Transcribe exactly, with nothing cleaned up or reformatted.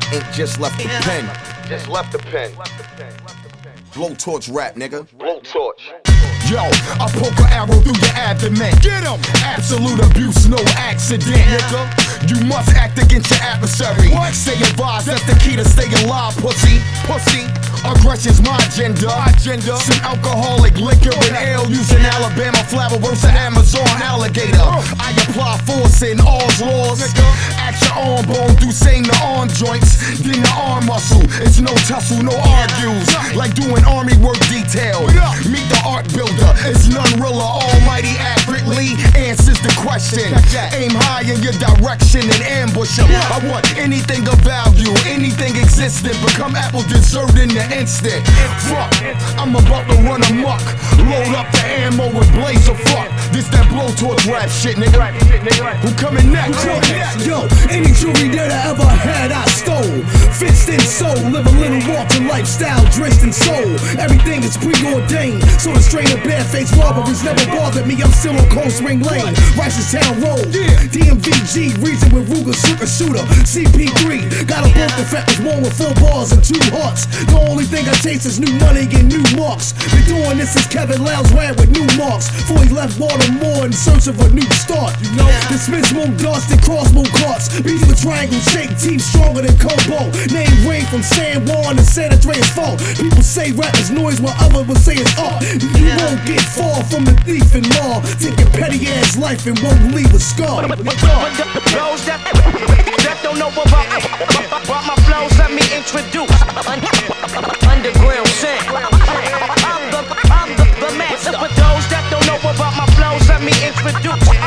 Ink just left the pen. Just left the pen. Blowtorch rap, nigga. Blowtorch. Yo, I poke an arrow through your abdomen. Get him! Absolute abuse, no accident, nigga. You must act against your adversary. What? Stay advised, that's the key to stay alive, pussy. Pussy. Aggression's my agenda. My agenda. Some alcoholic liquor and ale using Alabama flower versus an Amazon alligator. I apply force in all's laws. Act your arm bone through saying the arm joints. Then the arm muscle. It's no tussle, no argues. Like doing army work detail. Meet the art builder. It's none realer, almighty accurately answers the question. Aim high in your direction and ambush him. I want anything of value, anything existent. Become apple dessert in the instant. Fuck, I'm about to run amok. Load up the ammo with blaze of fuck. This that blowtorch rap shit, nigga. Who coming next? Yo, any jewelry that I ever had, I stole. Fixed in soul, live a little walking lifestyle, dressed in soul. Everything is preordained, so the strain of barefaced robberies never bothered me. I'm still on Cold Spring Lane, Rice's Town Road. D M V G, reason with Ruger, super shooter. C P three, got a birth defect with one with four bars and two hearts. The only thing I chase is new money and new marks. Been doing this since Kevin Lowndes ran with new marks. Before he left Baltimore in search of a new start. You know, the Smiths won't dust and crossbow carts. Beats with triangle shaped teeth stronger than Kobo. Name ring from San Juan to San Andreas fault. People say rap is noise while others will say it's art. You won't get far from the thief in law. Take your petty ass life and won't leave a scar. Those that, that don't know about, about my flows, let me introduce underground sound. I'm the, I'm the, the master. For those that don't know about my flows, let me introduce